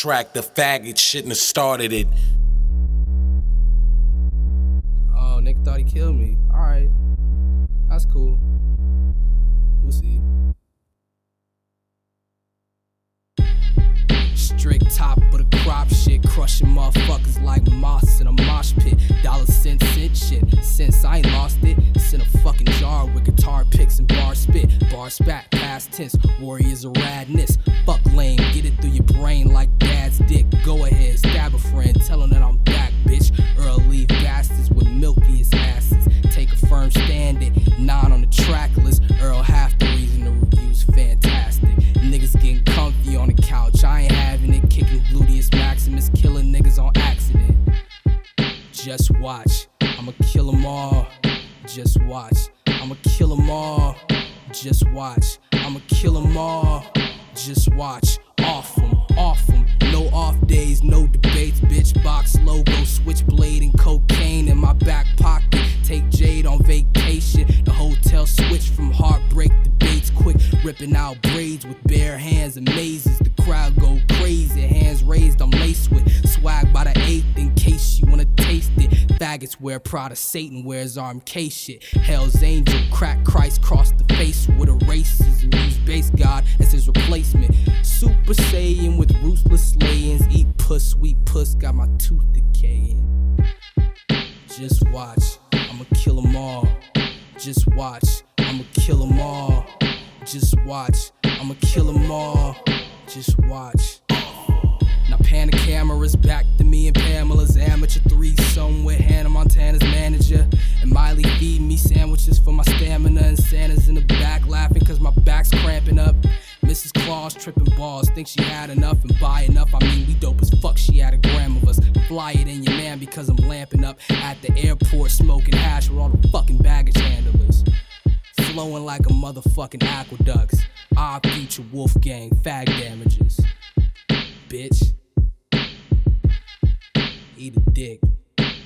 track. The faggot shouldn't have started it. Oh, nigga thought he killed me. Alright. That's cool. We'll see. Strict top of the crop shit, crushing motherfuckers like moss in a mosh pit. $cent shit, since I ain't lost it. It's in a fucking jar with guitar picks and bar spit. Bar spat, past tense, warriors of radness. Fuck lame, get it through your brain like dad's dick. Go ahead, stab a friend, tell him that I'm back, bitch. Earl leave bastards with milkiest asses. Take a firm stand at 9 on the track list. Earl half the reason the review's fantastic. Niggas getting comfy on the couch, I ain't having it. Kicking gluteus maximus, killing niggas on accident. Just watch, I'ma kill them all. Just watch, I'ma kill them all. Just watch, I'ma kill them all. Just watch, off them. No off days, no debates, bitch. Box logo, switchblade and cocaine in my back pocket. Take Jade on vacation. The hotel switch from heartbreak debates quick. Ripping out braids with bare hands and mazes. The crowd go crazy, hands raised, I'm laced with swag by the 8th in case you wanna taste it. Faggots wear Prada, Satan wears RMK shit. Hell's Angel, crack Christ, cross the face with a racism. Use base God as his replacement. Super Saiyan with ruthless slayings. Eat puss, sweet puss, got my tooth decaying. Just watch, I'ma kill them all. Just watch, I'ma kill them all. Just watch, I'ma kill them all. Just watch. Now pan the cameras back to me and Pamela's amateur threesome with Hannah Montana's manager. And Miley feeding me sandwiches for my stamina. And Santa's in the back laughing cause my back's cramping up. Mrs. Claus tripping balls, think she had enough and buy enough. I mean, we dope as fuck, she had a gram of us. Fly it in your man because I'm lamping up at the airport, smoking hash with all the fucking baggage handlers. Flowing like a motherfucking aqueducts. Our future Wolfgang, fag damages. Bitch. Eat a dick.